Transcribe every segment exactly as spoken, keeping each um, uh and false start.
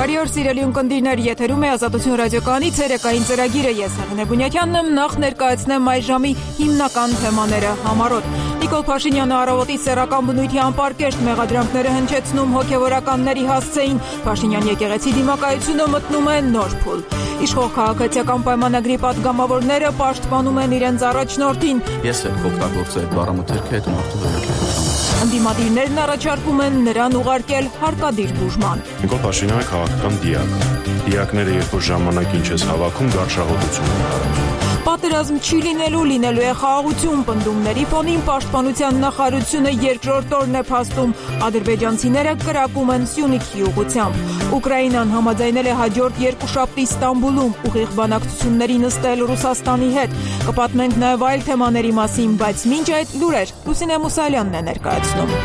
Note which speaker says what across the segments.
Speaker 1: Բարի օր սիրելի ունկնդիրներ, եթերում է Ազատություն ռադիոկայանի ցերեկային ծրագիրը։ Ես Հեղինե Բունյակյանն եմ, նախ ներկայացնեմ այս ժամի հիմնական թեմաները համառոտ։ Նիկոլ Փաշինյանը առավոտի սեռական բնույթի անպարկեշտ մեղադրանքները հնչեցնում հոգևորականների հասցեին։ Փաշինյան եկեղեցի դիմակայությունը մտնում է նոր փուլ։ Իշխող քաղաքացիական պայմանագրի պատգամավորները պաշտպանում են իրենց առաջնորդին։
Speaker 2: Ես էլ կօգտագործեի այդ բառամթերքը այդ մարդու վերաբերյալ։
Speaker 1: Ընդդիմադիրներն առաջարկում են նրան ուղարկել հարկադիր բուժման։
Speaker 3: Նիկոլ Փաշինյանը քաղաքական դիակ։ Դիակները երբ որ ժամանակին չես հավաքում, գարշահոտություն են առաջանում։
Speaker 1: Պատերազմ չի լինելու, լինելու է խաղաղություն։ Պնդումների ֆոնին պաշտպանության նախարարությունը երկրորդ օրն է փաստում։ Ադրբեջանցիները կրակում են Սյունիքի ուղղությամբ։ Ուկրաինան համաձայնել է հաջորդ երկուշաբթի Ստամբուլում ուղիղ բանակցությունների նստել Ռուսաստանի հետ։ Կպատմենք նաև այլ թեմաների մասին, բայց մինչ այդ լուրեր Լուսինե Մուսալյանն է ներկայացնում։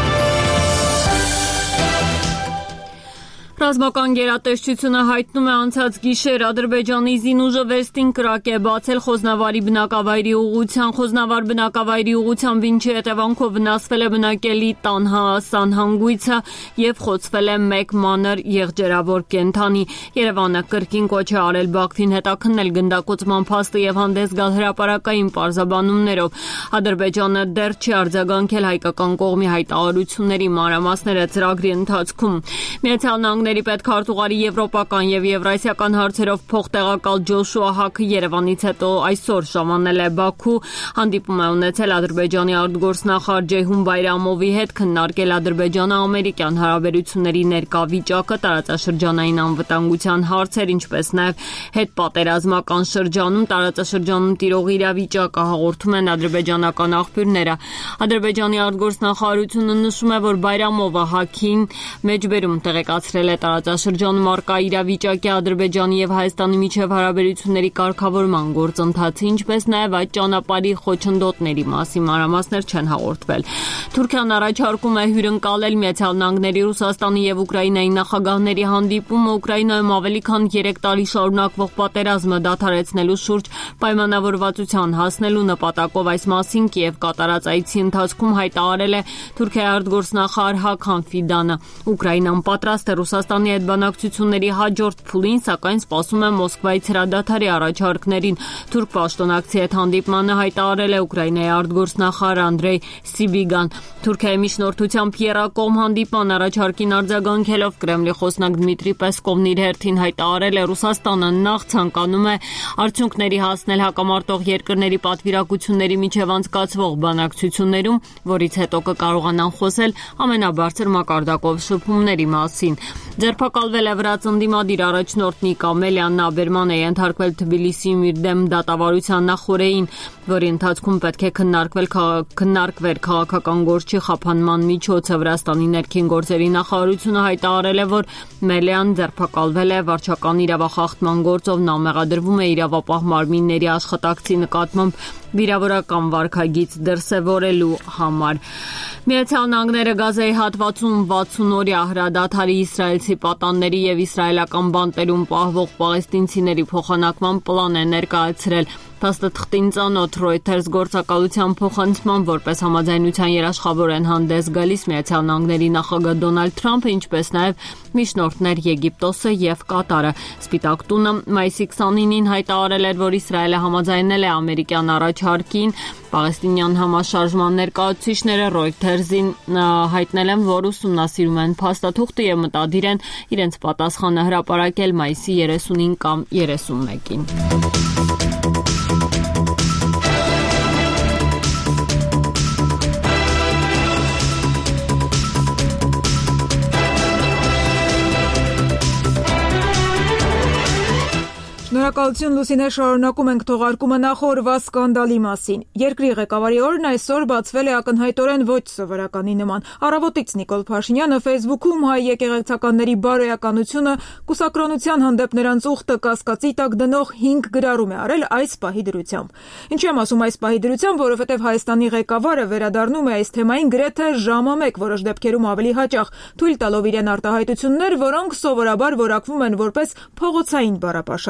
Speaker 4: Ռազմական գերատեսչությունը հայտնում է անցած գիշեր Ադրբեջանի զինուժը վերստին կրակ է բացել Խոզնավարի բնակավայրի ուղղության։ Խոզնավար բնակավայրի ուղղությամբ ինչի հետևանքով վնասվել է բնակելի տան սանհանգույցը եւ խոցվել է մեկ մանր եղջերավոր կենդանի։ Երևանը կրկին կոչ է արել Բաքվին հետաքննել գնդակոծման փաստը եւ հանդես գալ հրապարակային պարզաբանումներով։ Ադրբեջանը դեռ չի արձագանքել հայկական կողմի հայտարարությունների մանրամասները ծրագրի ընթացքում։ Միացյալ Նահանգների պետքարտուղարի եվրոպական եւ եվրասիական հարցերով փոխտեղակալ Ջոշուա Հաքը Երևանից հետո այսօր ժամանել է Բաքու, հանդիպում է ունեցել Ադրբեջանի արտգործնախարար Ջեյհուն Բայրամովի հետ, քննարկել ադրբեջանա-ամերիկյան հարաբերությունների ներկա վիճակը, տարածաշրջանային անվտանգության հարցեր, ինչպես նաեւ հետպատերազմական շրջանում տարածաշրջանում տիրող իրավիճակը, հաղորդում են ադրբեջանական աղբյուրները։ Ադրբեջանի արտգործնախարարությունը նշում է, որ Բայրամովը Հաքին մեջբերում տեղեկացրել է տարածաշրջանում առկա իրավիճակի Ադրբեջանի եւ Հայաստանի միջև հարաբերությունների կարգավորման գործընթացի, ինչպես նաեւ այդ ճանապարհի խոչընդոտների մասին մանրամասներ չեն հաղորդվել։ Թուրքիան առաջարկում է հյուրընկալել Միացյալ Նահանգների, Ռուսաստանի եւ Ուկրաինայի նախագահների հանդիպումը Ուկրաինայում ավելի քան երեք տարի շարունակվող պատերազմը դադարեցնելու շուրջ պայմանավորվածության հասնելու նպատակով։ Այս մասին Կիև կատարած այցի ընթացքում հայտարարել է Թուրքիայի արտգործնախարար Հական Ֆիդանը։ Ուկրաինան պատրաստ է Ռուսաստանի հետ բանակցությունների հաջորդ փուլին, սակայն սպասում է Մոսկվայից հրադադարի առաջարկներին։ Թուրք պաշտոնակցի հետ հանդիպմանը հայտարարել է Ուկրաինայի արտգործնախարար Անդրեյ Սիբիգան։ Թուրքիայի միջնորդությամբ եռակողմ հանդիպման առաջարկին արձագանքելով Կրեմլի խոսնակ Դմիտրի Պեսկովն իր հերթին հայտարարել է Ռուսաստանը նախ ցանկանում է արդյունքների հասնել հակամարտող երկրների պատվիրակությունների միջև անցկացվող բանակցություններում, որից հետո կկարողանան խոսել ամենաբարձր մակարդակով շփումների մասին։ Ձերբակալվել է վրաց ընդդիմադիր առաջնորդ Նիկա Մելյանն աբերման է ենթարկվել Թբիլիսիում իր դեմ դատավարության նախօրեին, որի ընթացքում պետք է քննարկվել քննարկվեր քաղաքական գործի խափանման միջոցը։ Վրաստանի ներքին գործերի նախարարությունը հայտարարել է, որ Մելյան ձերբակալվել է վարչական իրավախախտման գործով, նա մեղադրվում է իրավապահ մարմինների աշխատակցի նկատմամբ վիրավորական վարքագիծ դրսևորելու համար։ Միացյալ Նահանգները Գազայի հատվածում վաթսուն օրյա հրադադարի իսրայելցի պատանների եւ իսրայելական բանտերում պահվող պաղեստինցիների փոխանակման պլան է ներկայացրել։ Փաստը թղթին ծանոթ Reuters գործակալության փոխանցման որպես համաձայնության երաշխավոր են հանդես գալիս Միացյալ Նահանգների նախագահ Դոնալդ Թրամփը, ինչպես նաև միջնորդներ Եգիպտոսը եւ Կատարը։ Սպիտակ տունը մայիսի քսանինին հայտարարել էր, որ Իսրայելը համաձայնել է ամերիկյան առաջարկին։ Պաղեստինյան համաշարժման ներկայացուցիչները Reuters-ին հայտնել են, որ ուսումնասիրում են փաստաթուղթը եւ մտադիր են իրենց պատասխանը հրապարակել մայիսի երեսունին կամ երեսունմեկին։
Speaker 1: Շնորհակալություն Լուսինե, շարունակում ենք թողարկումը նախորդ սկանդալի մասին։ Երկրի ղեկավարի օրն այսօր բացվել է ակնհայտորեն ոչ սովորականի նման։ Առավոտից Նիկոլ Փաշինյանը Facebook-ում հայ եկեղեցականների բարոյականությունը, կուսակրոնության հանդեպ նրանց ուխտը կասկածի տակ դնող հինգ գրառում է արել այս պահի դրությամբ։ Ինչու եմ ասում այս պահի դրությամբ, որովհետև Հայաստանի ղեկավարը վերադառնում է այս թեմային գրեթե ժամը մեկ, որոշ դեպքերում ավելի հաճախ, թույլ տալով իրեն արտահայտություններ, որոնք սովորաբար որակվում են որպես փողոցային բառապաշար։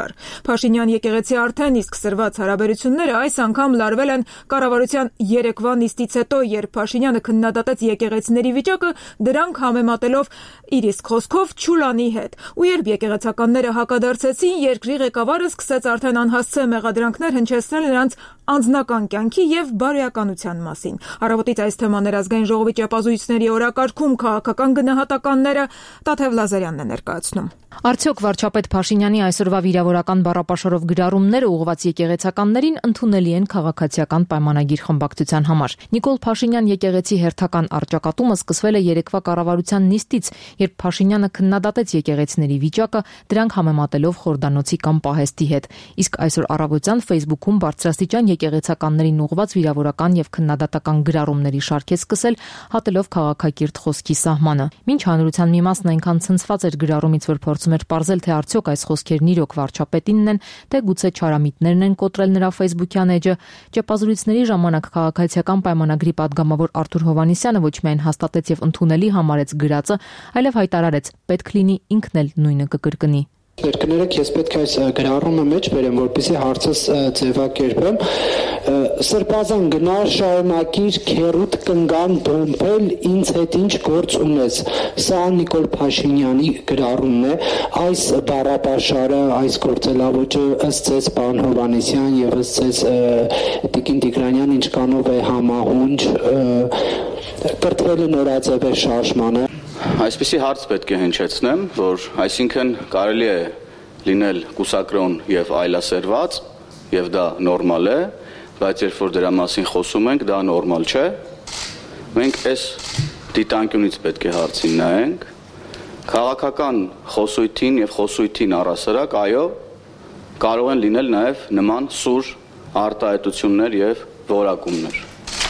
Speaker 1: Փաշինյան եկեղեցի արդեն իսկ սրված հարաբերությունները այս անգամ լարվել են կառավարության երեկվա նիստից հետո, երբ Փաշինյանը քննադատեց եկեղեցիների վիճակը, դրանք համեմատելով իր իսկ խոսքով Չուլանի հետ։ Ու երբ եկեղեցականները հակադարձեցին, երկրի ղեկավարը սկսեց արդեն անհասցե մեղադրանքներ հնչեցնել նրանց անձնական կյանքի եւ բարոյականության մասին։ Առավոտից այս թեմաներ ազգային ժողովի ճեպազույցների օրակարգում քաղաքական գնահատականները Տաթև Լազարյանն է ներկայացնում։
Speaker 5: Արդյոք վարչապետ Փաշինյանի այսօրվա վիրավորական բառապաշարով գրառումները ուղղված եկեղեցականներին ընդունելի են քաղաքացիական պայմանագիր խմբակցության համար։ Նիկոլ Փաշինյան եկեղեցի հերթական առճակատումը սկսվել է երեկվա կառավարության նիստից, երբ Փաշինյանը քննադատեց եկեղեցիների վիճակը, դրանք համեմատելով Խորդանոցի կամ Պահեստի հետ։ Իսկ այսօր առավոտյան Facebook-ում բարձրաստիճան եկեղեցականներին ուղղված վիրավորական եւ քննադատական գրառումների շարք է սկսել, հատելով քաղաքակիրթ խոսքի սահմանը։ Մինչ հանրության մի մասն այնքան ցնցված էր գրառումից, որ փորձում էր պարզել, թե արդյոք այս խոսքերն իրոք վարչապետինն են, թե գուցե չարամիտներն են կոտրել նրա Facebook-յան էջը, ճեպազրույցների ժամանակ քաղաքացիական պայմանագրի падգամավոր Արթուր Հովհաննիսյանը ոչ միայն հաստատեց եւ ընդունելի համարեց գրածը, այլև հայտարարեց՝ պետք լինի ինքն էլ նույնը կկրկնի։
Speaker 6: Ներկներեք, ես պետք է այս գրառումը մեջ բերեմ, որպեսզի հարցս ձևակերպեմ։ Սրբազան գնար շարունակիր քերուտ կնգան բոմբել, ինձ հետ ինչ գործ ունես։ Սա Նիկոլ Փաշինյանի գրառումն է։ Այս բառապաշարը, այս գործելավոճը ըստ ձեզ պարոն Հովհաննիսյան եւ ըստ ձեզ Տիկին Տիգրանյան ինչքանով է համահունչ, կրթվել է նորաձև շարժմանը։
Speaker 2: Այսպիսի հարց պետք է հնչեցնեմ, որ այսինքն կարելի է լինել կուսակրոն եւ այլասերված, եւ դա նորմալ է, բայց երբ որ դրա մասին խոսում ենք, դա նորմալ չէ։ Մենք այս դիտանկյունից պետք է հարցին նայենք։ Քաղաքական խոսույթին եւ խոսույթին առասարակ, այո, կարող են լինել նաեւ նման սուր արտահայտություններ եւ որակումներ։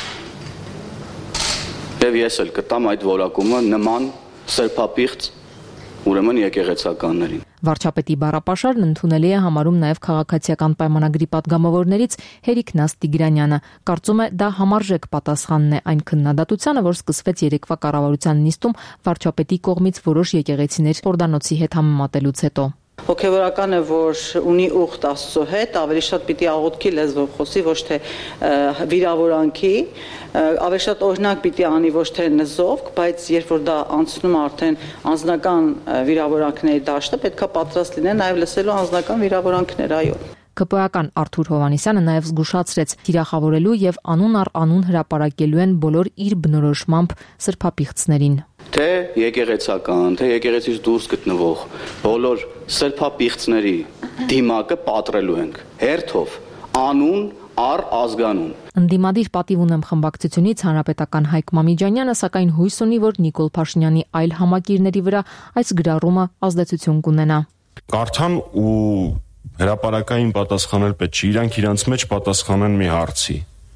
Speaker 2: Եվ ես էլ կտամ այդ որակումը նման սրբապիղծ ուրեմն եկեղեցականներին։
Speaker 5: Վարչապետի բառապաշարն ընդունելի է համարում նաև քաղաքացիական պայմանագրի падգամավորներից Հերիկնաս Տիգրանյանը։ Կարծում է, դա համարժեք պատասխանն է այն քննադատությանը, որ սկսվեց երեկվա կառավարության նիստում վարչապետի կողմից որոշ եկեղեցիներ Խորդանոցի հետ համեմատելուց հետո։
Speaker 7: Հոգևորական է, որ ունի ուխտ Աստծո հետ, ավելի շատ պիտի աղոթքի լեզվով խոսի, ոչ թե վիրավորանքի, ավելի շատ օրինակ պիտի անի ոչ թե նզովք, բայց երբ որ դա անցնում արդեն անձնական վիրավորանքների դաշտը, պետք է պատրաստ լինեն նաև լսելու անձնական վիրավորանքներ, այո։
Speaker 5: ԿՊԱ-ական Արթուր Հովհաննիսյանը նաև զգուշացրեց, թիրախավորելու եւ անուն առ անուն հրապարակելու են բոլոր իր բնորոշմամբ սրբապիղծներին։
Speaker 2: Թե եկեղեցական, թե եկեղեցից դուրս գտնվող բոլոր սրբապիղծների դիմակը պատրելու ենք հերթով, անուն առ ազգանուն։
Speaker 5: Ընդդիմադիր պատիվ ունեմ խմբակցությունից հանրապետական Հայկ Մամիջանյանը սակայն հույս ունի, որ Նիկոլ Փաշինյանի այլ համակիրների վրա այս գրառումը ազդեցություն կունենա։
Speaker 3: Կարդան ու հրապարակային պատասխանել պետք չի, իրանք իրանց մեջ պատասխանեն մի հարցի։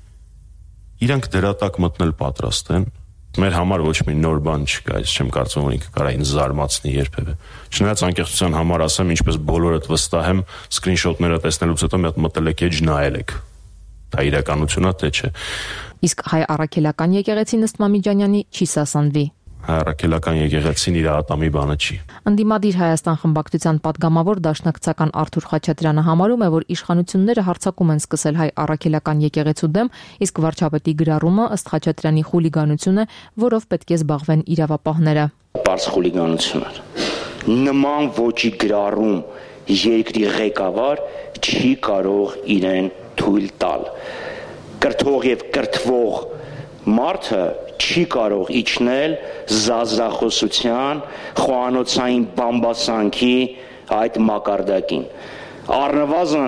Speaker 3: Իրանք դրատակ մտնել պատրաստ են։ Մեր համար ոչ մի նոր բան չկա, ես չեմ կարծում, որ ինքը կարա ինձ զարմացնի երբևէ։ Չնայած անկեղծության համար ասեմ, ինչպես բոլորդ վստահ եմ, սկրինշոթները տեսնելուց հետո մի հատ մտել եք էջ նայել եք։ Դա իրականությունա թե չէ։
Speaker 5: Իսկ հայ առաքելական եկեղեցին ըստ Մամիջանյանի չի սասանվի։
Speaker 3: Հայրաքելական եկեղեցին իր ատամի բանը չի։
Speaker 5: Ընդդիմադիր Հայաստան խմբակցության падգամավոր դաշնակցական Արթուր Խաչատրյանը համարում է, որ իշխանությունները հարձակում են սկսել հայ առաքելական եկեղեցու դեմ, իսկ վարչապետի գրառումը ըստ Խաչատրյանի խուլիգանություն է, որով պետք է զբաղվեն իրավապահները։
Speaker 8: Պարզ խուլիգանություն է։ Նման ոճի գրառում երկրի ղեկավար չի կարող իրեն թույլ տալ։ Կրթող եւ կրթվող մարդը չի կարող իջնել զազրախոսության, խոհանոցային բամբասանքի այդ մակարդակին։ Առնվազն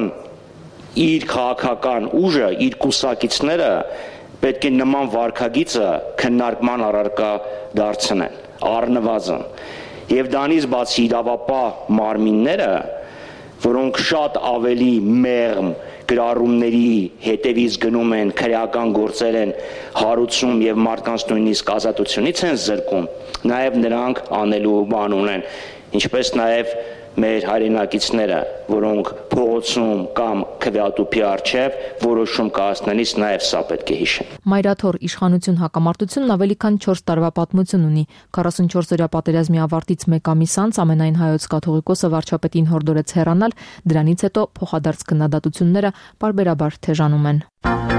Speaker 8: իր քաղաքական ուժը, իր կուսակիցները պետք է նման վարքագիծը քննարկման առարկա դարձնեն, առնվազն։ Եվ դրանից բացի իրավապահ մարմինները, որոնք շատ ավելի մեղմ գրառումների հետևից գնում են, քրեական գործեր են հարուցում եւ մարդկանց նույնիսկ ազատությունից են զրկում, նաեւ նրանք անելու բան ունեն, ինչպես նաեւ մեր հայրենակիցները, որոնք փողոցում կամ քվեատուփի առջև որոշում կայացնելիս նաև սա պետք է հիշեն։
Speaker 5: Մայրաթոր իշխանություն հակամարտությունն ավելի քան չորս տարվա պատմություն ունի։ քառասունչորս օրյա պատերազմի ավարտից մեկ ամիս անց ամենայն հայոց կաթողիկոսը վարչապետին հորդորեց հեռանալ, դրանից հետո փոխադարձ քննադատությունները պարբերաբար թեժանում են։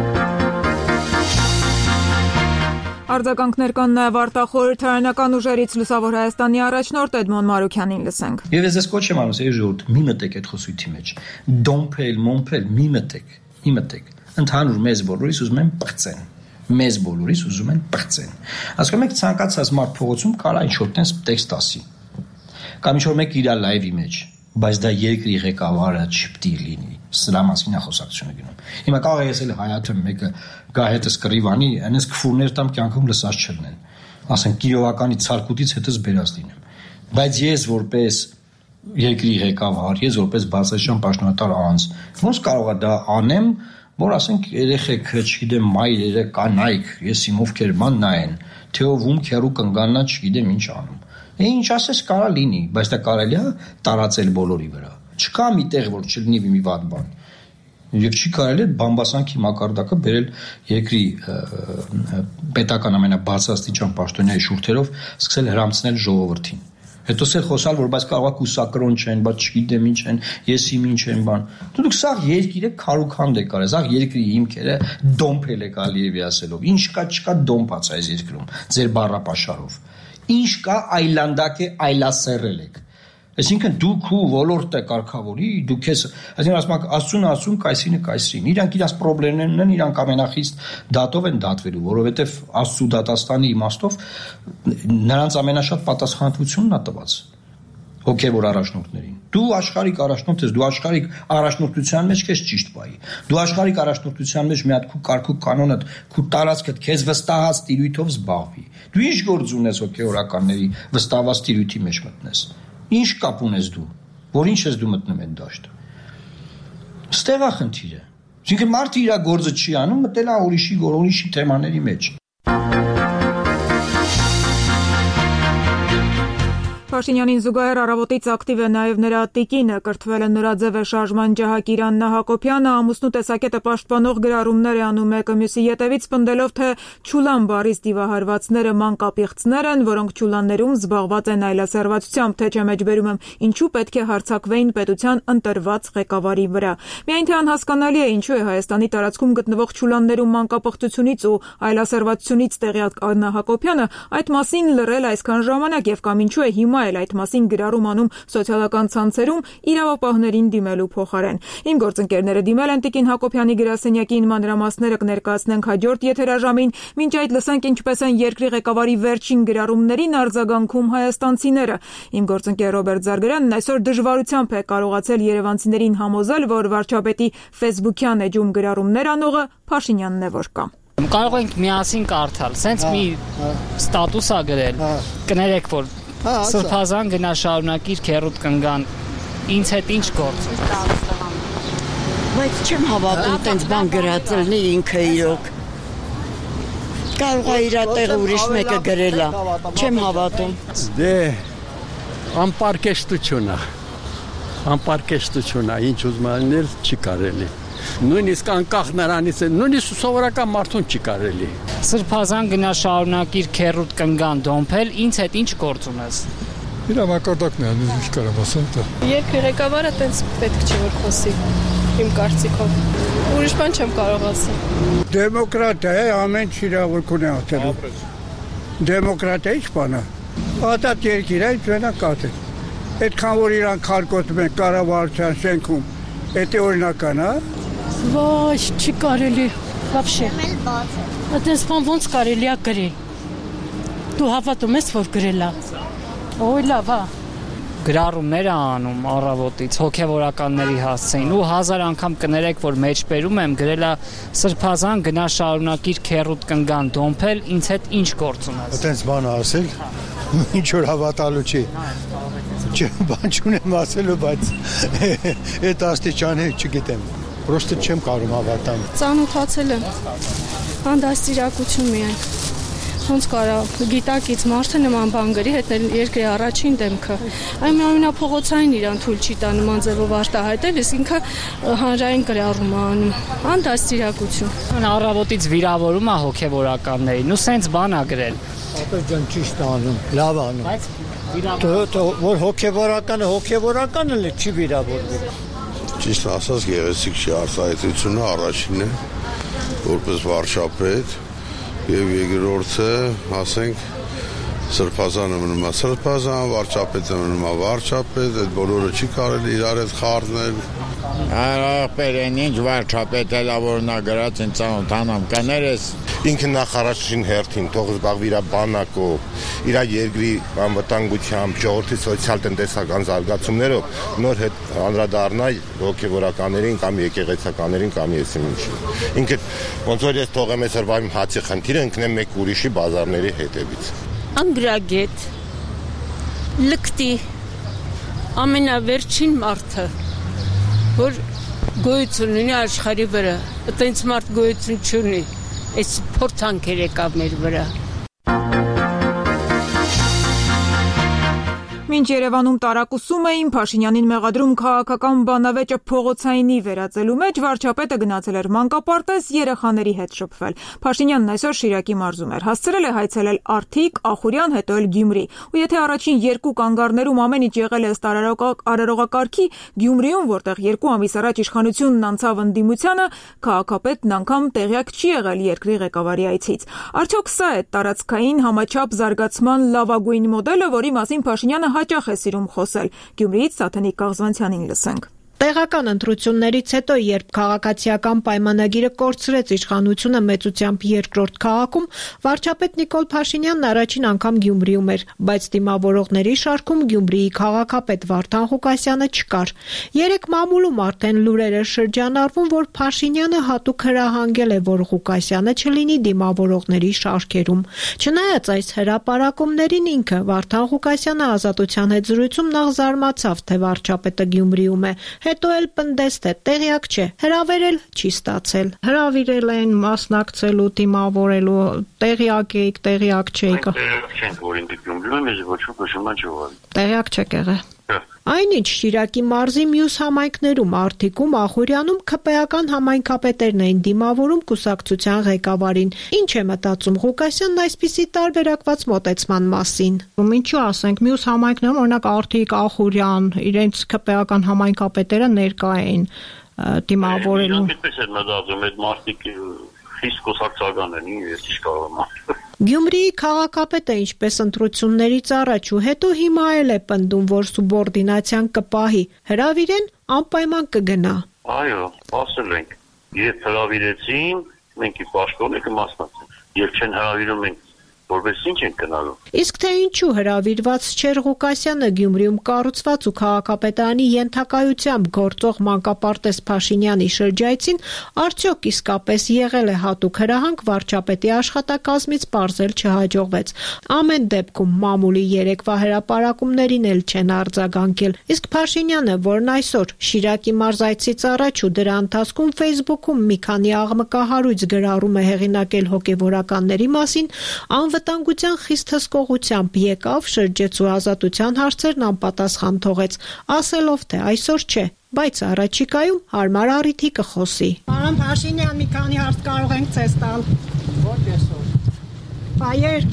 Speaker 1: Արձագանքներ կան նաև արտախորհրդարանական ուժերից Լուսավոր Հայաստանի առաջնորդ Էդմոն Մարուքյանին լսենք։
Speaker 9: Եվ ես ես կոչ եմ անում սերի ժողովուրդ, մի մտեք այդ խոսույթի մեջ։ Դոմփել, մոմփել, մի մտեք, մի մտեք։ Ընդհանուր մեզ բոլորիս ուզում են պղծեն։ Մեզ բոլորիս ուզում են պղծեն։ Ասում եք ցանկացած մարդ փողոցում կարա ինչ-որ տես տեքստ ասի։ Կամ ինչ-որ մեկ իր լայվի մեջ, բայց դա երկրի ղեկավարը չպետք է լինի։ Սրա մասին է խոսակցությունը գնում։ Հիմա կարող է ես էլ հայաթեմ մեկը գա հետս կռիվանի, այնպես քֆուրներ տամ կյանքում լսած չլինեն։ Ասենք Կիրովականի ցարկուտից հետս բերած լինեմ։ Բայց ես որպես երկրի ղեկավար, ես որպես բացասական պաշտոնատար անձ, ոնց կարող է դա անեմ, որ ասենք երեխեք, չգիտեմ, մայրերը, կանայք, ես իմ ովքեր ման նայեն, թե ով ում քերու կնգանա, չգիտեմ ինչ անում։ Ինչ ասես կարա լինի, բայց դա կարելի է տարածել բոլորի վրա։ Չկա մի տեղ, որ չլինի մի վատ բան։ Եվ չի կարելի բամբասանքի մակարդակը բերել երկրի պետական ամենաբարձրաստիճան պաշտոնյայի շուրթերով սկսել հրամցնել ժողովրդին։ Հետո սեր խոսալ, որ բայց կարող է կուսակրոն չեն, բայց չգիտեմ ինչ են, ես իմ ինչ են բան։ Դուք սա երկիրը քարուքանդ եք արել, սա երկրի հիմքերը դոմփել եք Ալիևի ասելով։ Ինչ կա, չկա դոմփած այս երկրում, ձեր բառապաշարով։ Ինչ կա այլանդակ է, այլասերել եք։ Այսինքն դուք ու ոլորտը կարգավորի, դուք ես, այսինքն ասում եք, աստծուն ասում, կայսինը կայսրին։ Իրանք իրաց խնդիրներն են, իրանք ամենախիստ դատով են դատվելու, որովհետև Աստծու դատաստանի իմաստով նրանց ամենաշատ պատասխանատվությունն է տված հոգևոր առաջնորդներին։ Դու աշխարհիկ առաջնորդ ես, դու աշխարհիկ առաջնորդության մեջ քեզ ճիշտ բայի։ Դու աշխարհիկ առաջնորդության մեջ մի հատ քու կարգու կանոնդ, քու տարածքդ քեզ վստահած տիրույթով զբաղվի։ Դու ինչ գործ ունես հոգևորականների վստահված տիրույթի մեջ մտնես։ Ինչ կապ ունես դու, որ ինչ ես դու մտնում այդ դաշտը։ Ստեղ է խնդիրը։ Այսինքն մարդը իր գործը չի անում, մտել է ուրիշի գոր, ուրիշի թեմաների մեջ։
Speaker 1: Փաշինյանին զուգահեռ առավոտից ակտիվ է նաև նրա տիկինը, կրթվել է նորաձև է շարժման ջահակ Իրաննա Հակոբյանը, ամուսնու տեսակետը պաշտպանող գրառումներ է անում մեկը մյուսի ետևից, պնդելով, թե Չուլան բառից դիվահարվածները մանկապիղծներ են, որոնք Չուլաններում զբաղված են այլասերվածությամբ, թե չէ մեջբերում եմ, ինչու պետք է հարձակվեին պետության ընտրված ղեկավարի վրա։ Միայն թե անհասկանալի է, ինչու է Հայաստանի տարածքում գտնվող Չուլաններում մանկապղծությունից ու այլասերվածությունից տեղյակ Աննա Հակոբյանը այդ մասին լռել այսքան ժամանակ եւ կամ ինչու է հիմա այդ մասին գրառում անում սոցիալական ցանցերում իրավապահներին դիմելու փոխարեն։ Իմ գործընկերները դիմել են տիկին Հակոբյանի գրասենյակին, մանրամասները կներկայացնենք հաջորդ եթերաժամին, մինչ այդ լսենք ինչպես են երկրի ղեկավարի վերջին գրառումներին արձագանքում հայաստանցիները։ Իմ գործընկեր Ռոբերտ Զարգարյանն այսօր դժվարությամբ է կարողացել երևանցիներին համոզել, որ վարչապետի ֆեյսբուքյան էջում գրառումներ անողը Փաշինյանն է, որ կա։
Speaker 10: Կարող ենք միասին կարդալ, սենց մի ստատուս ա գրել, կներեք, որ Սրբազան գնա շարունակիր քերուտ կնգան, ինձ հետ ինչ գործ է։
Speaker 11: Բայց չեմ հավատում տենց բան գրածելնի ինքը իրոք։ Կարող է իր տեղը ուրիշ մեկը գրել է, չեմ հավատում։
Speaker 12: Դե, անպարկեշտություն է, անպարկեշտություն է, ինչ ուզում անել չի կարելի։ Նույնիսկ անկախ նրանից է, նույնիսկ սովորական մարդուն չի կարելի։
Speaker 10: Սրբազան գնա շարունակիր քերուտ կնգան դոմփել, ինձ հետ ինչ գործ ունես։
Speaker 13: Իրա մակարդակն է, ինչ կարամ ասեմ դա։
Speaker 14: Երկրի ղեկավարը տենց պետք չէ որ խոսի, իմ կարծիքով։ Ուրիշ բան չեմ կարող ասել։
Speaker 15: Դեմոկրատիա է, ամեն ինչ իրավունք ունի ասելու։ Դեմոկրատիա ինչ բան է։ Ատատ երկիր է, ինչ կատե։ Այդքան որ իրան քարկոտում են կառավարության շենքում, դա օրինական է։
Speaker 16: Ոչ, չի կարելի, вообще։ Այդպես բան ոնց կարելի է գրել։ Դու հավատում ես, որ գրել է։ Ոյ լավ է։
Speaker 10: Գրառումներ անում առավոտից հոգևորականների հասցեին ու հազար անգամ կներեք, որ մեջբերում եմ գրել է Սրբազան գնա շարունակիր քերուտ կնգան դոմփել, ինձ հետ ինչ գործ ունես։
Speaker 13: Այդպես բան ասել, ինչ որ հավատալու չի։ Բան չունեմ ասելու, բայց այդ աստիճանը չգիտեմ։ Պրոստը չեմ կարող հավատամ։
Speaker 14: Ծանոթացել եմ։ Հանդասիրակություն միայն։ ոնց կարա գիտակից մարդը նման բան գրի, հետներ երկրի առաջին դեմքը։ Այն ամենափողոցային իրան թույլ չի տա նման ձևով արտահայտել, իսկ ինքը հանրային գրառում է անում։ Անդաստիարակություն։
Speaker 10: Առավոտից վիրավորում է հոգևորականներին, ու սենց բան է գրել։
Speaker 13: Ապա ջան ճիշտ անում, լավ անում։ Բայց որ հոգևորականը հոգևորականը լի չի վիրավորվում։
Speaker 17: Ճիշտ ասած գեղեցիկ չի արտահայտությունը առաջինն է, որպես վարչապետ, եւ երկրորդը, ասենք, Սրբազանը մնում է Սրբազան, վարչապետը մնում է վարչապետ, այդ բոլորը չի կարելի իրար հետ խառնել։
Speaker 18: Ախպերեն ինչ վարչապետը լավ որնա գրած ինձ անտանամ կներես
Speaker 19: ինքը նախարարին հերթին թող զբաղվի իր բանակով, իր երկրի անվտանգությամբ, ժողովրդի սոցիալ-տնտեսական զարգացումներով նոր հետ անդրադառնա հոգևորականներին կամ եկեղեցականներին կամ եսին ինչին։ Ինքը ոնց որ ես թողեմ ես վայմ հացի խնդիրը ընկնեմ մեկ ուրիշի բազարների հետևից։
Speaker 16: Անգրագետ լկտի ամենավերջին մարդը որ գոյություն ունի աշխարհի վրա, այտենց մարդ գոյություն չունի, այս փորձանքեր եկավ մեր վրա։
Speaker 1: Մինչ Երևանում տարակուսում էին Փաշինյանին մեղադրում քաղաքական բանավեճը փողոցայինի վերածելու մեջ, վարչապետը գնացել էր մանկապարտեզ երեխաների հետ շփվել։ Փաշինյանն այսօր Շիրակի մարզում էր, հասցրել է հայցելել Արթիկ, Ախուրյան, հետո էլ Գյումրի։ Ու եթե առաջին երկու կանգառներում ամեն ինչ եղել է ըստ արարողակարգի, Գյումրիում, որտեղ երկու ամիս առաջ իշխանությունն անցավ ընդդիմությանը, քաղաքապետն անգամ տեղյակ չի եղել երկրի ղեկավարի այցից։ Արդյոք սա է տարածքային համաչափ զարգացման լավագույն մոդելը, որի մասին Փաշինյանը հաճախ է սիրում խոսել։ Գյումրիից Սաթենիկ Կաղզվանցյանին լսենք։
Speaker 20: Տեղական ընտրություններից հետո, երբ քաղաքացիական պայմանագիրը կորցրեց իշխանությունը մեծությամբ երկրորդ քաղաքում, վարչապետ Նիկոլ Փաշինյանն առաջին անգամ Գյումրիում էր, բայց դիմավորողների շարքում Գյումրիի քաղաքապետ Վարդան Ղուկասյանը չկար։ Երեք մամուլում արդեն լուրերը շրջանառվում, որ Փաշինյանը հատուկ հրահանգել է, որ Ղուկասյանը չլինի դիմավորողների շարքերում։ Չնայած այս հրապարակումներին ինքը Վարդան Ղուկասյանը Ազատության հետ զրույցում նախ զարմացավ, թե վարչապետը Գյումրիում է, հետո էլ պնդեց, թե տեղյակ չէ, հրավերել չի ստացել։ Հրավիրել են մասնակցելու, դիմավորելու, տեղյակ եք, տեղյակ չեք։
Speaker 21: Տեղյակ չենք, որ ինձ Գյումրիում եմ, ոչ ոք նշում չողալ։
Speaker 20: Տեղյակ չեք եղել։ Այնինչ Շիրակի մարզի մյուս համայնքներում Արթիկում, Ախուրյանում ՔՊ-ական համայնքապետերն էին դիմավորում կուսակցության ղեկավարին։ Ինչ է մտածում Ղուկասյանն այսպիսի տարբերակված մոտեցման մասին։ Ինչու ասենք, մյուս համայնքներում, օրինակ Արթիկ, Ախուրյան, իրենց ՔՊ-ական համայնքապետերը ներկա էին դիմավորելու։
Speaker 21: Այդպես էր մտածում, այդ մարդիկ խիստ կուսակցական են, ես ինչ կարող եմ։
Speaker 20: Գյումրիի քաղաքապետը ինչպես ընտրություններից առաջ ու հետո հիմա էլ է պնդում, որ սուբորդինացիան կպահի, հրավիրեն անպայման կգնա։
Speaker 21: Այո, ասել ենք, երբ հրավիրեցին, մենք ի պաշտոնը կմասնակցենք, երբ չեն հրավիրում մենք որպես ինչ են գնալու։
Speaker 20: Իսկ թե ինչու հրավիրված չէր Ղուկասյանը Գյումրիում կառուցված ու քաղաքապետարանի ենթակայությամբ գործող մանկապարտեզ Փաշինյանի շրջայցին, արդյոք իսկապես եղել է հատուկ հրահանգ վարչապետի աշխատակազմից պարզել չհաջողվեց։ Ամեն դեպքում մամուլի երեկվա հրապարակումներին էլ չեն արձագանքել։ Իսկ Փաշինյանը, որն այսօր Շիրակի մարզայցից առաջ ու դրա ընթացքում Facebook-ում մի քանի աղմկահարույց գրառում է հեղինակել հոգևորականների մասին, անվտանգության խիստ հսկողությամբ եկավ, շրջեց ու ազատության հարցերն անպատասխան թողեց, ասելով, թե այսօր չէ, բայց առաջիկայում հարմար առիթի կխոսի։
Speaker 22: Պարոն Փաշինյան, մի քանի հարց կարող ենք ցես տալ։ Ոչ այսօր։ Բայեր։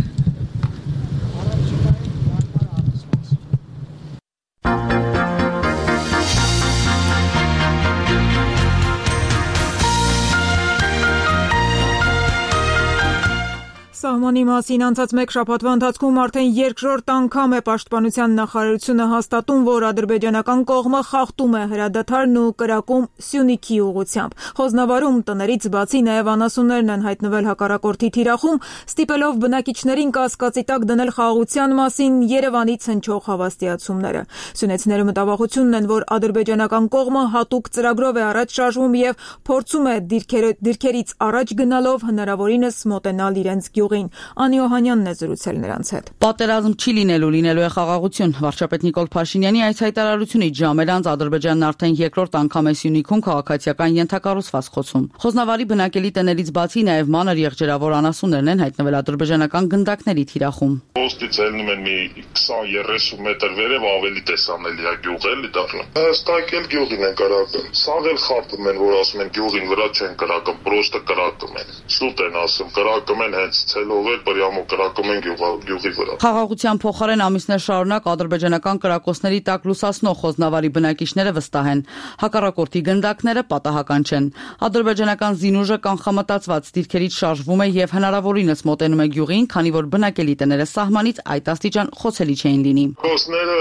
Speaker 1: Սահմանի մասին անցած մեկ շաբաթվա ընթացքում արդեն երկրորդ անգամ է Պաշտպանության նախարարությունը հաստատում, որ ադրբեջանական կողմը խախտում է հրադադարն ու կրակում Սյունիքի ուղղությամբ։ Խոզնավարում տներից բացի նաև անասուններն են հայտնվել հակառակորդի թիրախում, ստիպելով բնակիչներին կասկածի տակ դնել խաղաղության մասին Երևանից հնչող հավաստիացումները։ Սյունեցիները մտավախությունն են, որ ադրբեջանական կողմը հատուկ ծրագրով է առաջ շարժվում եւ փորձում է դիրքերից առաջ գնալով հնարավորինս մոտենալ իրենց գյուղին։ մասին։ Անի Օհանյանն է զրուցել նրանց հետ։
Speaker 4: Պատերազմ չի լինելու, լինելու է խաղաղություն։ Վարչապետ Նիկոլ Փաշինյանի այս հայտարարությունից ժամեր անց Ադրբեջանն արդեն երկրորդ անգամ է Սյունիքում քաղաքացիական ենթակառուցվածք խոցում։ Խոզնավարի բնակելի տներից բացի նաև մանր եղջերավոր անասուններն են հայտնվել ադրբեջանական գնդակների թիրախում։
Speaker 6: Ոստից ելնում են մի քսան երեսուն մետր վերև ավելի տեսանելի է գյուղ էլի դառնում։ Հստակ էլ գյուղին են կրակում։ Սաղ էլ խաբում են, որ ասում են գյուղին վրա չեն կրակում, պրոստը կրակում են։ Սուտ են ասում, կրակում են հենց ցելով էլ պրյամո կրակում են գյուղի վրա։
Speaker 4: Խաղաղության փոխարեն ամիսներ շարունակ ադրբեջանական կրակոցների տակ լուսասնող Խոզնավարի բնակիչները վստահ են։ Հակառակորդի գնդակները պատահական չեն։ Ադրբեջանական զինուժը կանխամտածված դիրքերից շարժվում է եւ հնարավորինս մոտենում է գյուղին, քանի որ բնակելի տները սահմանից այդ աստիճան խոցելի չէին լինի։
Speaker 6: Խոցները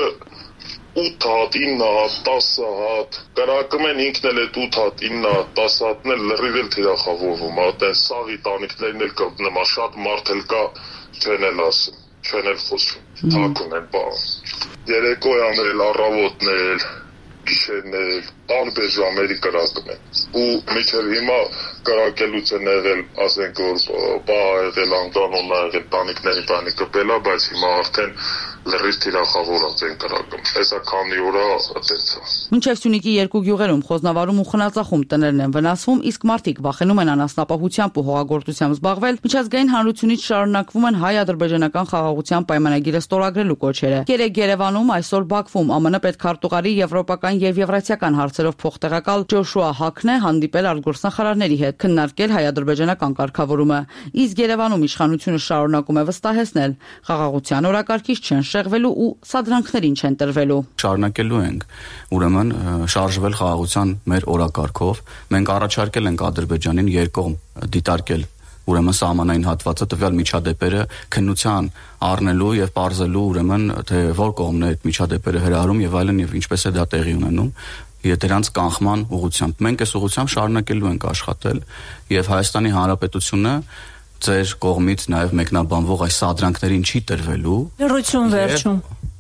Speaker 6: ութ հատ, ինը հատ, տասը հատ, կրակում են ինքն էլ այդ ութ հատ, ինը հատ, տասը հատն էլ լրիվ էլ թիրախավորվում, այդեն սաղի տանիքներն էլ կպնեմա, շատ մարդ էլ կա, չեն էլ ասում, չեն էլ խոսում, թակուն են բան։ Երեկոյան էլ, առավոտն էլ, գիշերն էլ, տարբեր ժամերի կրակում են։ Ու միջև հիմա կրակելուց են եղել, ասենք որ բա եղել, անկանոն եղել, տանիքների բանի կպելա, բայց հիմա արդեն լրիվ թիրախավորած են կրակում։ Հեսա քանի օրա այդեցա։
Speaker 4: Մինչև Սյունիքի երկու գյուղերում Խոզնավարում ու Խնածախում տներն են վնասվում, իսկ մարդիկ վախենում են անասնապահությամբ ու հողագործությամբ զբաղվել։ Միջազգային հանրությունից շարունակվում են հայ-ադրբեջանական խաղաղության պայմանագիրը ստորագրելու կոչերը։ Երեկ Երևանում, այսօր Բաքվում ԱՄՆ պետքարտուղարի եվրոպական եւ եվրասիական հարցերով փոխտեղակալ Ջոշուա Հաքն է հանդիպել արտգործնախարարների հետ, քննարկել հայ-ադրբեջանական կարգավորումը։ Իսկ Երևանում իշխանությունը շարունակում է վստահեցնել, խաղաղության օրակարգից չեն շեղվելու ու սադրանքներին չեն տրվելու։
Speaker 23: Շարունակելու ենք ուրեմն շարժվել խաղաղության մեր օրակարգով։ Մենք առաջարկել ենք Ադրբեջանին երկկողմ դիտարկել ուրեմն սահմանային հատվածը տվյալ միջադեպերը քննության առնելու եւ բարձելու ուրեմն թե որ կողմն է այդ միջադեպերը հրահրում եւ այլն եւ ինչպես է դա տեղի ունենում դրանց կանխման ուղղությամբ։ Մենք այս ուղղությամբ շարունակելու ենք աշխատել եւ Հայաստանի Հանրապետությունը ձեր կողմից նաև մեկնաբանվող այս սադրանքներին չի տրվելու։
Speaker 16: Լրություն վերջում։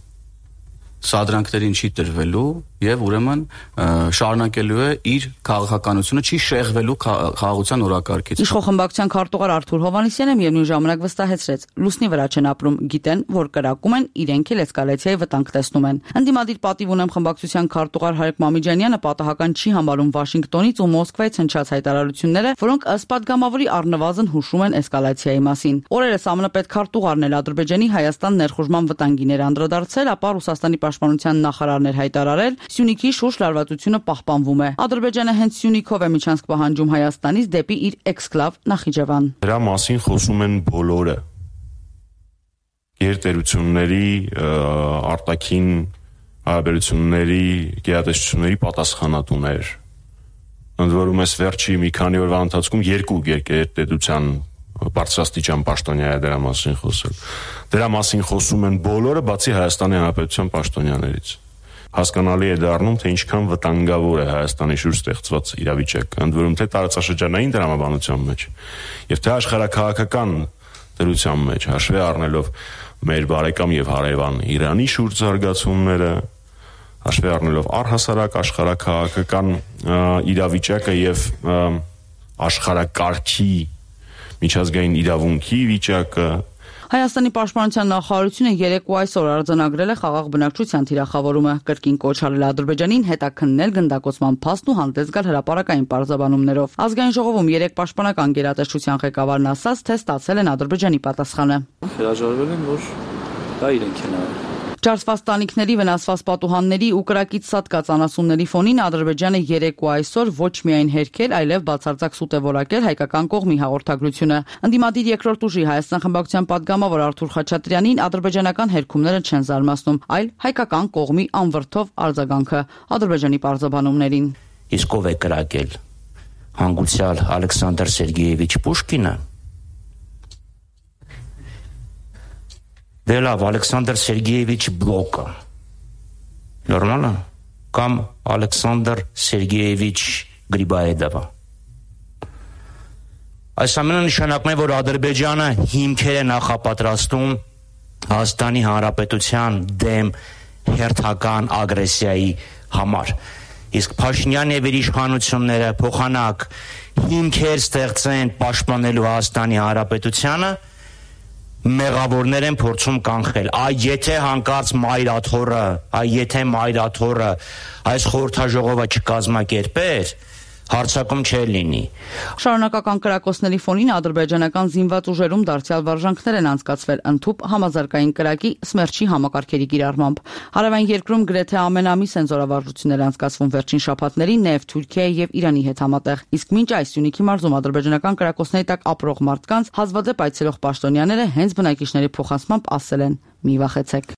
Speaker 23: Սադրանքներին չի տրվելու եւ ուրեմն շարունակելու է իր քաղաքականությունը, չի շեղվելու խաղաղության օրակարգից։
Speaker 4: Իշխող խմբակցության քարտուղար Արթուր Հովհաննիսյանը միևնույն ժամանակ վստահեցրեց, լուսնի վրա չեն ապրում, գիտեն, որ կրակում են, իրենք էլ էսկալացիայի վտանգ տեսնում են։ Ընդդիմադիր պատիվ ունեմ խմբակցության քարտուղար Հարիկ Մամիջանյանը պատահական չի համարում Վաշինգտոնից ու Մոսկվայից հնչած հայտարարությունները, որոնք ըստ պատգամավորի առնվազն հուշում են էսկալացիայի մասին։ Օրերս ԱՄՆ պետքարտուղարն էլ Ադրբեջանի Հայաստան ներխուժման վտանգին էր անդրադարձել, ապա Ռուսաստանի պաշտպանության նախարարն էր հայտարարել, Սյունիքի շուրջ լարվածությունը պահպանվում է։ Ադրբեջանը հենց Սյունիքով է միջանցք պահանջում Հայաստանից դեպի իր էքսկլավ Նախիջևան։
Speaker 3: Դրա մասին խոսում են բոլորը։ Գերտերությունների, արտաքին հարաբերությունների, գերատեսչությունների պատասխանատուներ։ Ընդ որում էս վերջի մի քանի օրվա ընթացքում երկու գերտերության բարձրաստիճան պաշտոնյա է դրա մասին խոսել։ Դրա մասին խոսում են բոլորը, բացի Հայաստանի Հանրապետության պաշտոնյաներից։ Հասկանալի է դառնում, թե ինչքան վտանգավոր է Հայաստանի շուրջ ստեղծված իրավիճակը, ընդ որում թե տարածաշրջանային դրամաբանության մեջ եւ թե աշխարհաքաղաքական դրության մեջ, հաշվի առնելով մեր բարեկամ եւ հարևան Իրանի շուրջ զարգացումները, հաշվի առնելով առհասարակ աշխարհաքաղաքական իրավիճակը եւ աշխարհակարգի միջազգային իրավունքի վիճակը։
Speaker 4: Հայաստանի պաշտպանության նախարարությունը երեկ ու այսօր արձանագրել է խաղաղ բնակչության թիրախավորումը, կրկին կոչ արել Ադրբեջանին հետաքննել գնդակոծման փաստն ու հանդես գալ հրապարակային պարզաբանումներով։ Ազգային ժողովում երեկ պաշտպանական գերատեսչության ղեկավարն ասաց, թե ստացել են Ադրբեջանի պատասխանը։
Speaker 24: Հրաժարվել են, որ դա իրենք են արել։
Speaker 4: Ջարդված տանիքների, վնասված պատուհանների ու կրակից սատկած անասունների ֆոնին Ադրբեջանը երեկ ու այսօր ոչ միայն հերքել, այլև բացարձակ սուտ է որակել հայկական կողմի հաղորդագրությունը։ Ընդդիմադիր երկրորդ ուժի Հայաստան խմբակցության պատգամավոր Արթուր Խաչատրյանին ադրբեջանական հերքումները չեն զարմացնում, այլ հայկական կողմի անվրդով արձագանքը Ադրբեջանի պարզաբանումներին։
Speaker 8: Իսկ ով է կրակել։ Հանգուցյալ Ալեքսանդր Սերգեևիչ Պուշկինը։ Դե լավ, Ալեքսանդր Սերգեևիչ Բլոկը։ Նորմալ է։ Կամ Ալեքսանդր Սերգեևիչ Գրիբաեդովը։ Այս ամենը նշանակում է, որ Ադրբեջանը հիմքեր է նախապատրաստում Հայաստանի Հանրապետության դեմ հերթական ագրեսիայի համար։ Իսկ Փաշինյանը եւ իր իշխանությունները փոխանակ հիմքեր ստեղծեն պաշտպանելու Հայաստանի Հանրապետությանը մեղավորներ են փորձում կանխել։ Այ եթե հանկարծ մայրաթորը, այ եթե մայրաթորը այս խորհրդաժողովը չկազմակերպեր, հարցակում չէր լինի։
Speaker 4: Շարունակական կրակոցների ֆոնին ադրբեջանական զինված ուժերում դարձյալ վարժանքներ են անցկացվել ընդհուպ համազարգային կրակի սմերչի համակարգերի կիրառմամբ։ Հարավային երկրում գրեթե ամեն ամիս են զորավարժություններ անցկացվում վերջին շաբաթներին նաև Թուրքիայի եւ Իրանի հետ համատեղ։ Իսկ մինչ այս Սյունիքի մարզում ադրբեջանական կրակոցների տակ ապրող մարդկանց հազվադեպ այցելող պաշտոնյաները հենց բնակիչների փոխանցմամբ ասել են՝ մի վախեցեք։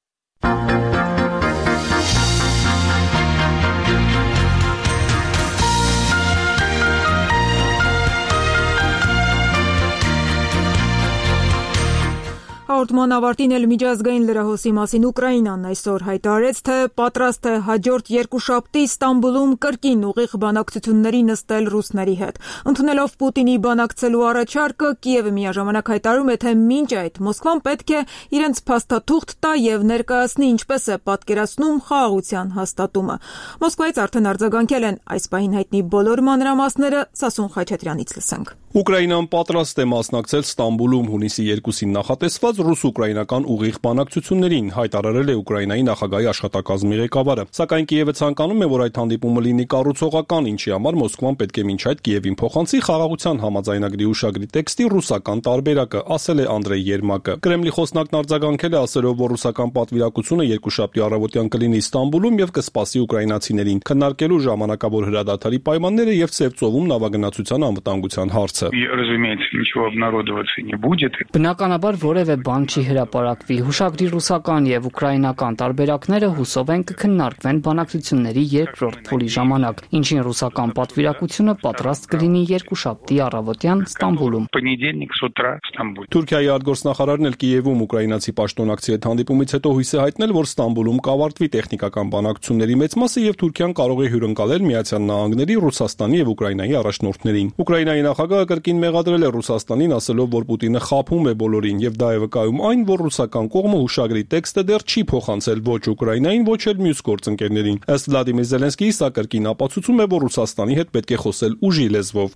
Speaker 1: Հաղորդման ավարտին էլ միջազգային լրահոսի մասին Ուկրաինան այսօր հայտարարեց, թե պատրաստ է հաջորդ երկուշաբթի Ստամբուլում կրկին ուղիղ բանակցությունների նստել ռուսների հետ։ Ընդունելով Պուտինի բանակցելու առաջարկը, Կիևը միաժամանակ հայտարարում է, թե մինչ այդ Մոսկվան պետք է իրենց փաստաթուղթ տա եւ ներկայացնի ինչպես է պատկերացնում խաղաղության հաստատումը։ Մոսկվայից արդեն արձագանքել են այս պահին հայտնի բոլոր մանրամասները, Սասուն Խաչատրյանից լսենք։
Speaker 2: Ուկրաինան պատրաստ է մասնակցել Ստամբուլում հունիսի երկուսին նախատեսված ռուս-ուկրաինական ուղիղ բանակցություններին, հայտարարել է Ուկրաինայի նախագահի աշխատակազմի ղեկավարը։ Սակայն Կիևը ցանկանում է, որ այդ հանդիպումը լինի կառուցողական, ինչի համար Մոսկվան պետք է մինչ այդ Կիևին փոխանցի խաղաղության համաձայնագրի ուշագրի տեքստի ռուսական տարբերակը, ասել է Անդրեյ Երմակը։ Կրեմլի խոսնակն արձագանքել է ասելով, որ ռուսական պատվիրակությունը երկուշաբթի առավոտյան կլինի Ստամբուլում եւ կսպասի ուկրաինացիներին, քննարկելու ժամանակավոր հրադադարի պայմանները եւ Սևծովում նավագնացության անվտանգության հարցը։
Speaker 10: Բնականաբար որևէ բան չի հրապարակվի։ Հուշագրի ռուսական եւ ուկրաինական տարբերակները հուսով են կքննարկվեն բանակցությունների երկրորդ փուլի ժամանակ, ինչին ռուսական պատվիրակությունը պատրաստ կլինի երկուշաբթի առավոտյան Ստամբուլում։
Speaker 2: Թուրքիայի արտգործնախարարն էլ Կիևում ուկրաինացի պաշտոնակցի հետ հանդիպումից հետո հույս է հայտնել, որ Ստամբուլում կավարտվի տեխնիկական բանակցությունների մեծ մասը եւ Թուրքիան կարող է հյուրընկալել Միացյալ Նահանգների, Ռուսաստանի եւ Ուկրաինայի առաջնորդներին։ Ուկրաինայի նախագահը կրկին մեղադրել է Ռուսաստանին, ասելով, որ Պուտինը խաբում է բոլորին եւ դա է վկայում այն, որ ռուսական կողմը հուշագրի տեքստը դեռ չի փոխանցել ոչ Ուկրաինային, ոչ էլ մյուս գործընկերներին։ Ըստ Վլադիմիր Զելենսկիի, սա կրկին ապացուցում է, որ Ռուսաստանի հետ պետք է խոսել ուժի լեզվով։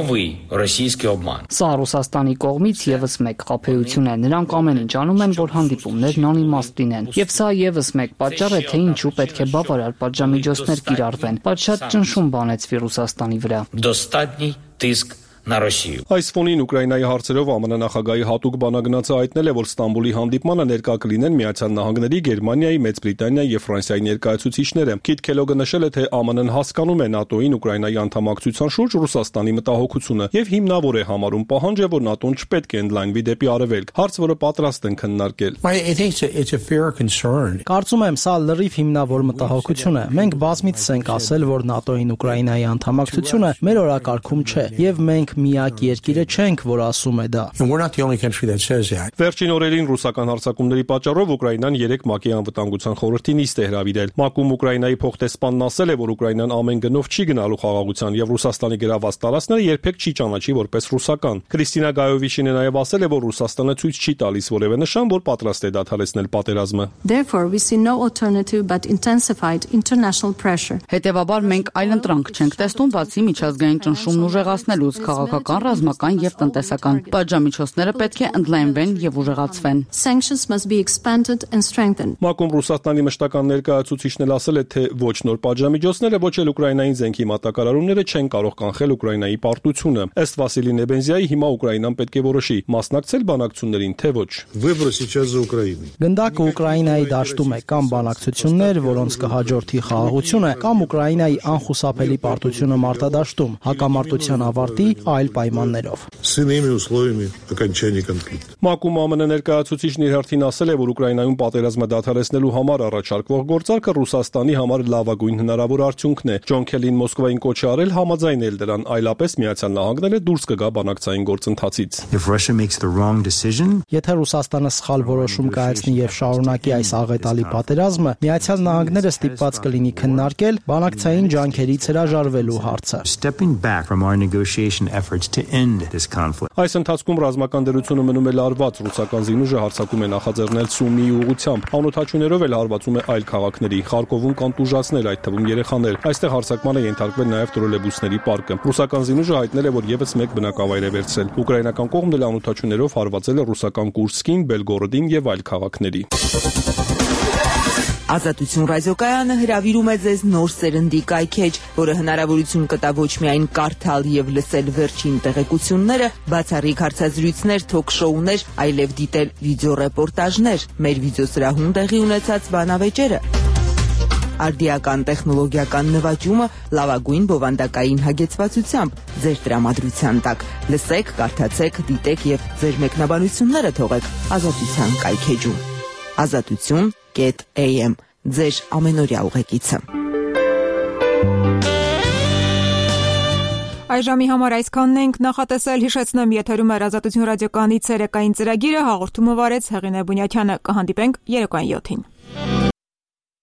Speaker 10: Սա Ռուսաստանի կողմից եւս մեկ խաբեություն է։ Նրանք ամեն ինչ անում են, որ հանդիպումներն անիմաստ լինեն։ Եվ սա եւս մեկ պատճառ է, թե ինչու պետք է բավարար պատժամիջոցներ կիրառվեն։ Բայց շատ ճնշում բանեցվի Ռուսաստանի վրա։
Speaker 2: Այս ֆոնին Ուկրաինայի հարցերով ԱՄՆ նախագահի հատուկ բանագնացը հայտնել է, որ Ստամբուլի հանդիպմանը ներկա կլինեն Միացյալ Նահանգների, Գերմանիայի, Մեծ Բրիտանիայի եւ Ֆրանսիայի ներկայացուցիչները։ Քիթ Քելոգը նշել է, թե ԱՄՆ-ն հասկանում է ՆԱՏՕ-ին Ուկրաինայի անդամակցության շուրջ Ռուսաստանի մտահոգությունը եւ հիմնավոր է համարում պահանջը, որ ՆԱՏՕ-ն չպետք է ընդլայնվի դեպի արևելք, հարց, որը պատրաստ են քննարկել։
Speaker 5: Կարծում եմ, սա լրիվ հիմնավոր մտահոգություն է։ Մենք բազմիցս ենք ասել, որ ՆԱՏՕ-ին Ուկրաինայի անդամակցությունը մեր օրակարգում չէ եւ մենք միակ երկիրը չենք, որ ասում է դա։
Speaker 2: Վերջին օրերին ռուսական հարձակումների պատճառով Ուկրաինան երեք ՄԱԿ-ի անվտանգության խորհրդի նիստ է հրավիրել։ ՄԱԿ-ում Ուկրաինայի փոխտեսպանն ասել է, որ Ուկրաինան ամեն գնով չի գնալու խաղաղության եւ Ռուսաստանի գրաված տարածքները երբեք չի ճանաչի որպես ռուսական։ Քրիստինա Գայովիշինը նաեւ ասել է, որ Ռուսաստանը ցույց չի տալիս որևէ նշան, որ պատրաստ է դադարեցնել պատերազմը։
Speaker 4: Հետևաբար մենք այլընտրանք չենք տեսնում, բացի միջազգային ճնշումն ուժեղացնելուց քաղաքական, ռազմական եւ տնտեսական։ Պատժամիջոցները պետք է ընդլայնվեն եւ ուժեղացվեն։
Speaker 2: ՄԱԿ-ում Ռուսաստանի մշտական ներկայացուցիչն էլ ասել է, թե ոչ նոր պատժամիջոցները, ոչ էլ Ուկրաինային զենքի մատակարարումները չեն կարող կանխել Ուկրաինայի պարտությունը։ Ըստ Վասիլի Նեբենզիայի, հիմա Ուկրաինան պետք է որոշի մասնակցել բանակցություններին, թե ոչ։
Speaker 5: Գնդակը Ուկրաինայի դաշտում է, կամ բանակցություններ, որոնց կհաջորդի խաղաղությունը, կամ Ուկրաինայի անխուսափելի պարտությունը մարտադաշտում, հակամարտության ավարտի այլ պայմաններով։
Speaker 2: ՄԱԿ-ում ԱՄՆ ներկայացուցիչն իր հերթին ասել է, որ Ուկրաինայում պատերազմը դադարեցնելու համար առաջարկվող գործարքը Ռուսաստանի համար լավագույն հնարավոր արդյունքն է։ Ջոն Քելին Մոսկվային կոչ է արել համաձայնել դրան, այլապես Միացյալ Նահանգները դուրս կգա բանակցային գործընթացից։
Speaker 5: Եթե Ռուսաստանը սխալ որոշում կայացնի եւ շարունակի այս աղետալի պատերազմը, Միացյալ Նահանգները ստիպված կլինի քննարկել բանակցային ջանքերից հրաժարվելու հարցը։
Speaker 7: efforts to end this conflict.
Speaker 2: Այս ընթացքում ռազմական դերությունը մնում է լարված, ռուսական զինուժը հարձակում է նախաձեռնել Սումիի ուղղությամբ, անօթաչուներով էլ հարվածում է այլ քաղաքների, Խարկովում կան տուժածներ, այդ թվում երեխաներ, այստեղ հարձակման է ենթարկվել նաև տրոլեյբուսների պարկը։ Ռուսական զինուժը հայտնել է, որ եւս մեկ բնակավայր է վերցրել։ Ուկրաինական կողմն էլ անօթաչուներով հարվածել է ռուսական Կուրսկին, Բելգորոդին եւ այլ քաղաքների։
Speaker 9: Ազատություն ռադիոկայանը հրավիրում է ձեզ նոր սերնդի կայքեջ, որը հնարավորություն կտա ոչ միայն կարդալ եւ լսել վերջին տեղեկությունները, բացառիկ հարցազրույցներ, թոք-շոուներ, այլև դիտել վիդեոռեպորտաժներ, մեր վիդեոսրահում տեղի ունեցած բանավեճերը։ Արդիական տեխնոլոգիական նվաճումը լավագույն բովանդակային հագեցվածությամբ ձեր տրամադրության տակ։ Լսեք, կարդացեք, դիտեք եւ ձեր մեկնաբանությունները թողեք Ազատության կայքեջում։ Ազատություն .am ձեր ամենօրյա ուղեկիցը։
Speaker 1: Այժմի համար այսքանն ենք նախատեսել, հիշեցնեմ, եթերում է Ազատություն ռադիոկայանի ցերեկային ծրագիրը, հաղորդումը վարեց Հեղինե Բունյաթյանը, կհանդիպենք երեկոյան յոթին։